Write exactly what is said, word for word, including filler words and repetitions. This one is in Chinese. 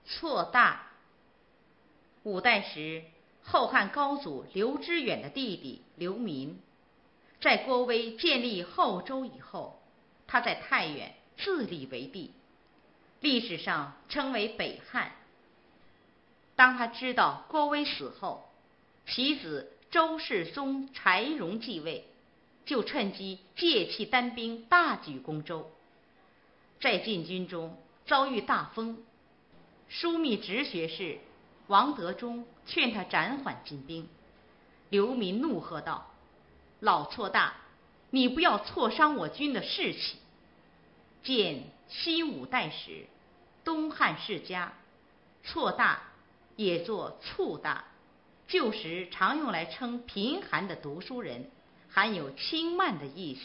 错大。五代时，后汉高祖刘知远的弟弟刘民，在郭威建立后周以后，他在太原自立为帝，历史上称为北汉。当他知道郭威死后，其子周世宗柴荣继位，就趁机借气单兵大举攻周。在进军中遭遇大风，枢密直学士王德忠劝他暂缓进兵。刘民怒喝道：老错大，你不要挫伤我军的士气。见西五代时东汉世家，错大也作促大，旧时常用来称贫寒的读书人，含有轻慢的意思。